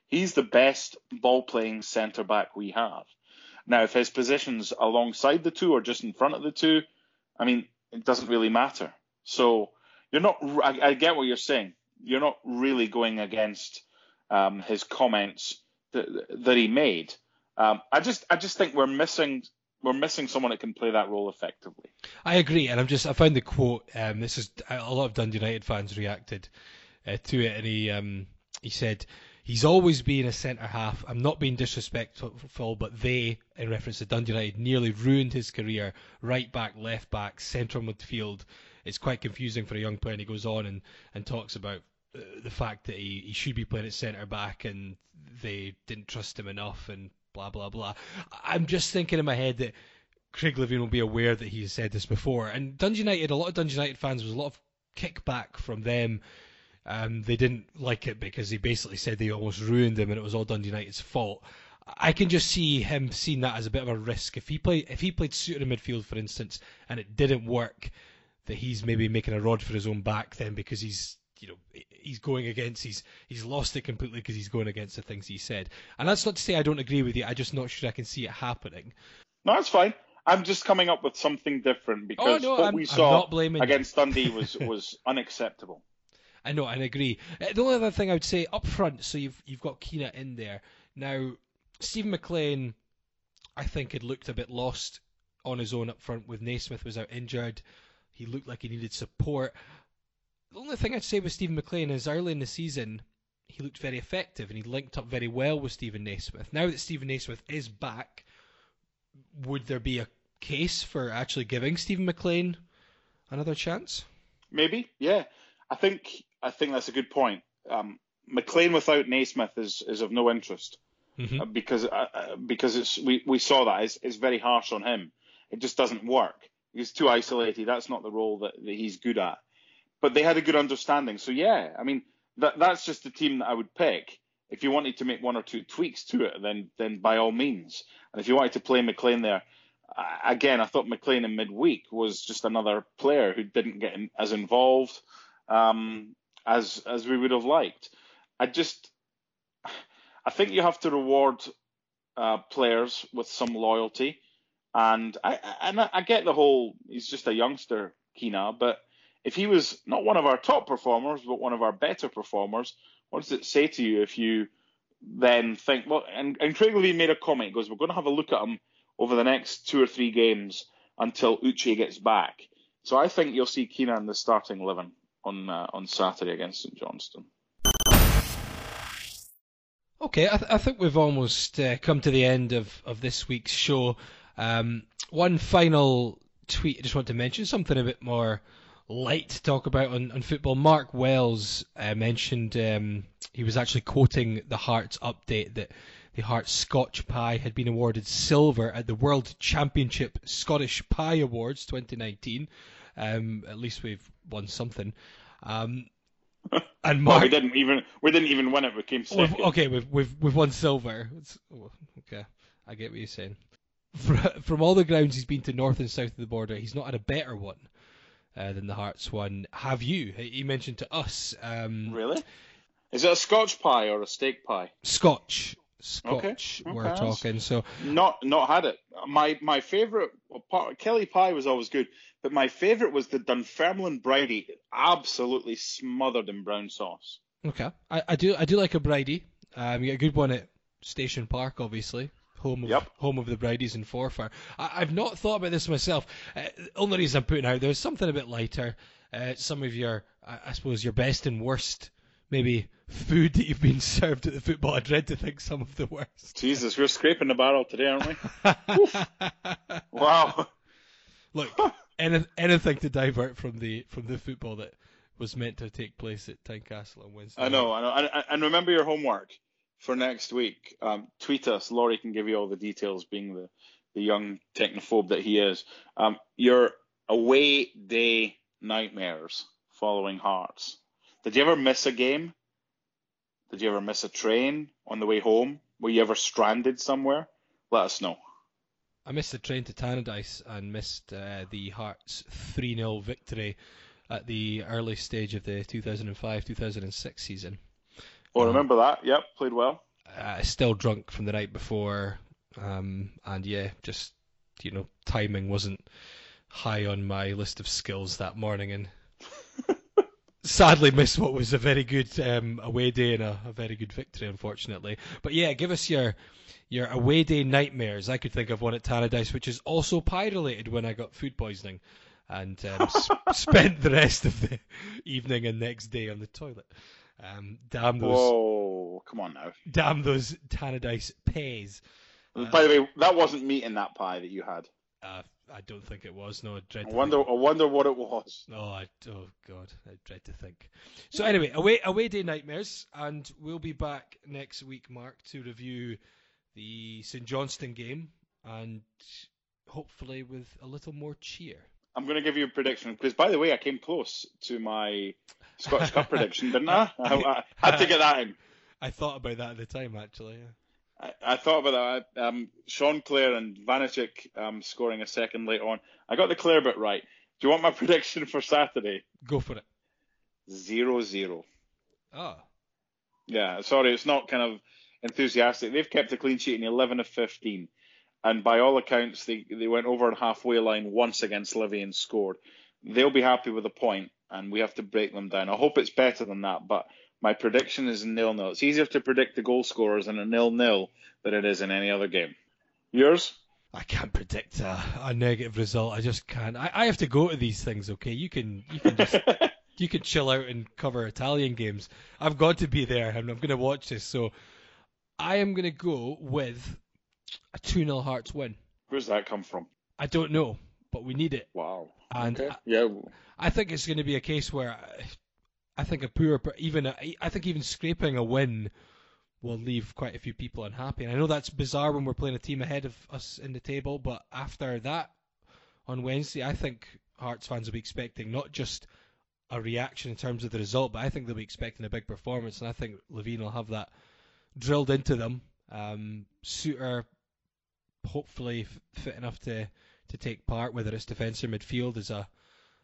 S2: He's the best ball-playing centre-back we have. Now, if his position's alongside the two or just in front of the two, I mean, it doesn't really matter. So you're not. I get what you're saying. You're not really going against his comments that he made. I just think we're missing someone that can play that role effectively.
S1: I agree, and I found the quote. This is a lot of Dundee United fans reacted to it, and he said, "He's always been a centre half. I'm not being disrespectful, but they, in reference to Dundee United, nearly ruined his career. Right back, left back, central midfield. It's quite confusing for a young player." And he goes on and talks about the fact that he should be playing at centre back and they didn't trust him enough and blah blah blah. I'm just thinking in my head that Craig Levein will be aware that he's said this before. And Dundee United, a lot of Dundee United fans, was a lot of kickback from them. They didn't like it because he basically said they almost ruined him and it was all Dundee United's fault. I can just see him seeing that as a bit of a risk. If he played suited in midfield, for instance, and it didn't work, that he's maybe making a rod for his own back then, because he's going against, he's lost it completely because he's going against the things he said. And that's not to say I don't agree with you. I'm just not sure I can see it happening.
S2: No, that's fine. I'm just coming up with something different because we saw against Dundee was unacceptable.
S1: I know, and I agree. The only other thing I would say up front, so you've got Keena in there now. Stephen McLean, I think, had looked a bit lost on his own up front with Naismith was out injured. He looked like he needed support. The only thing I'd say with Stephen McLean is early in the season he looked very effective and he linked up very well with Stephen Naismith. Now that Stephen Naismith is back, would there be a case for actually giving Stephen McLean another chance? Maybe,
S2: yeah. I think that's a good point. McLean without Naismith is of no interest. Mm-hmm. Because we saw that it's very harsh on him. It just doesn't work. He's too isolated. That's not the role that he's good at. But they had a good understanding. So yeah, I mean that's just the team that I would pick. If you wanted to make one or two tweaks to it, then by all means. And if you wanted to play McLean there, again, I thought McLean in midweek was just another player who didn't get as involved as we would have liked. I think you have to reward players with some loyalty, and I get the whole he's just a youngster, Keena, but if he was not one of our top performers but one of our better performers, what does it say to you if you then think, well, and Craig Levein made a comment, he goes, we're going to have a look at him over the next 2 or 3 games until Uche gets back. So I think you'll see Keena in the starting 11 on Saturday against St Johnstone.
S1: Okay, I think we've almost come to the end of this week's show. One final tweet I just want to mention, something a bit more light to talk about on football. Mark Wells mentioned he was actually quoting the Hearts update that the Hearts Scotch Pie had been awarded silver at the World Championship Scottish Pie Awards 2019. At least we've won something. And Mark,
S2: we didn't even win it. We came second.
S1: Okay, we've won silver. Okay, I get what you're saying. From all the grounds he's been to north and south of the border, he's not had a better one than the Hearts one. Have you? He mentioned to us.
S2: Really? Is it a Scotch pie or a steak pie?
S1: Scotch.
S2: Okay.
S1: We're talking. So
S2: not had it. My favourite Kelly pie was always good, but my favourite was the Dunfermline Bridie, absolutely smothered in brown sauce.
S1: Okay, I do like a Bridie. You get a good one at Station Park, obviously. Home of the Bridies in Forfar. I've not thought about this myself. The only reason I'm putting out there's something a bit lighter. Some of your, I suppose, your best and worst, maybe food that you've been served at the football. I dread to think some of the worst.
S2: Jesus, we're scraping the barrel today, aren't we? Wow.
S1: Look, anything to divert from the football that was meant to take place at Tynecastle on Wednesday.
S2: I know. And remember your homework for next week. Tweet us. Laurie can give you all the details, being the young technophobe that he is. Your away day nightmares following Hearts. Did you ever miss a game? Did you ever miss a train on the way home? Were you ever stranded somewhere? Let us know.
S1: I missed the train to Tannadice and missed the Hearts 3-0 victory at the early stage of the 2005-2006 season.
S2: Oh, remember that? Yep, played well.
S1: Still drunk from the night before, and yeah, just timing wasn't high on my list of skills that morning, and sadly missed what was a very good away day and a very good victory, unfortunately. But yeah, give us your away day nightmares. I could think of one at Tannadice, which is also pie-related, when I got food poisoning and spent the rest of the evening and next day on the toilet. Damn those!
S2: Whoa, come on now!
S1: Damn those Tannadice pays.
S2: By the way, that wasn't meat in that pie that you had.
S1: I don't think it was. No, I
S2: wonder what it was.
S1: Oh God, I dread to think. So anyway, away day nightmares, and we'll be back next week, Mark, to review the St Johnstone game, and hopefully with a little more cheer.
S2: I'm going to give you a prediction, because by the way, I came close to my Scottish Cup prediction, didn't I? I had to get that in.
S1: I thought about that at the time, actually. Yeah.
S2: I thought about that. Sean Clare and Vanacek scoring a second late on. I got the Clare bit right. Do you want my prediction for Saturday?
S1: Go for it.
S2: 0-0.
S1: Oh.
S2: Yeah, sorry, it's not kind of enthusiastic. They've kept a clean sheet in 11 of 15. And by all accounts, they went over the halfway line once against Livy and scored. They'll be happy with a point, and we have to break them down. I hope it's better than that, but my prediction is 0-0. It's easier to predict the goal scorers in a 0-0 than it is in any other game. Yours?
S1: I can't predict a negative result. I just can't. I have to go to these things, okay? You can just you can chill out and cover Italian games. I've got to be there, and I'm going to watch this. So I am going to go with a 2-0 Hearts win.
S2: Where's that come from?
S1: I don't know, but we need it.
S2: Wow.
S1: And
S2: okay. Yeah.
S1: I think it's going to be a case where I think even scraping a win will leave quite a few people unhappy. And I know that's bizarre when we're playing a team ahead of us in the table, but after that on Wednesday, I think Hearts fans will be expecting not just a reaction in terms of the result, but I think they'll be expecting a big performance, and I think Levine will have that drilled into them. Suter hopefully fit enough to take part, whether it's defence or midfield, is a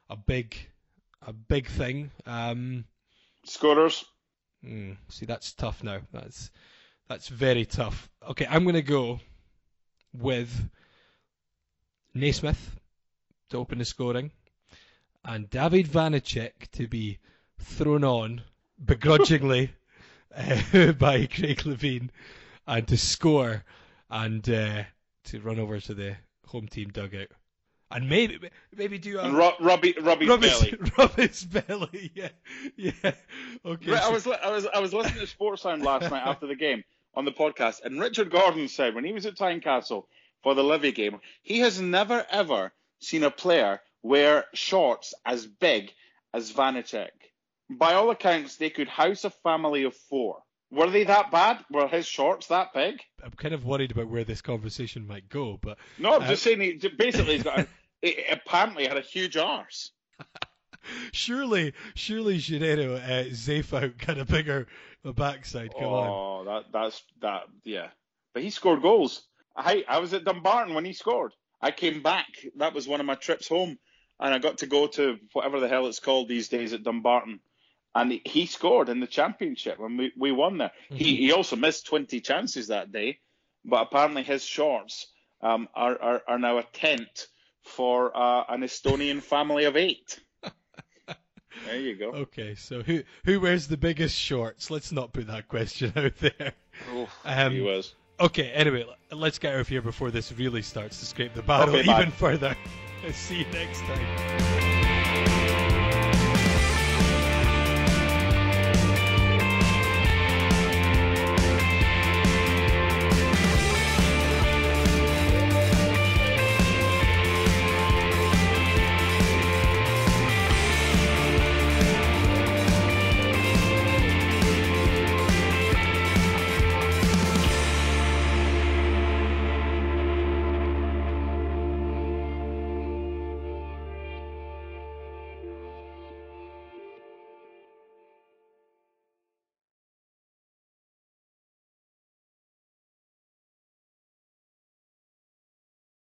S1: big thing.
S2: Scorers?
S1: See, that's tough now. That's very tough. Okay, I'm going to go with Naismith to open the scoring, and David Vanacek to be thrown on begrudgingly by Craig Levine, and to score, and to run over to the home team dugout. And maybe do a...
S2: And rub
S1: his belly, yeah. Okay.
S2: Right, I was listening to Sports Sound last night after the game on the podcast, and Richard Gordon said when he was at Tynecastle for the Livy game, he has never ever seen a player wear shorts as big as Vanacek. By all accounts, they could house a family of 4. Were they that bad? Were his shorts that big?
S1: I'm kind of worried about where this conversation might go, but...
S2: No, I'm just saying, he's got apparently had a huge arse.
S1: Surely Shinero Zafo got a bigger backside. Come on.
S2: Oh, that's yeah. But he scored goals. I was at Dumbarton when he scored. I came back. That was one of my trips home, and I got to go to whatever the hell it's called these days at Dumbarton. And he scored in the championship when we won there. Mm-hmm. He also missed 20 chances that day, but apparently his shorts are now a tent for an Estonian family of 8. There you go.
S1: Okay, so who wears the biggest shorts? Let's not put that question out there.
S2: He was.
S1: Okay, anyway, let's get out of here before this really starts to scrape the barrel even further. See you next time.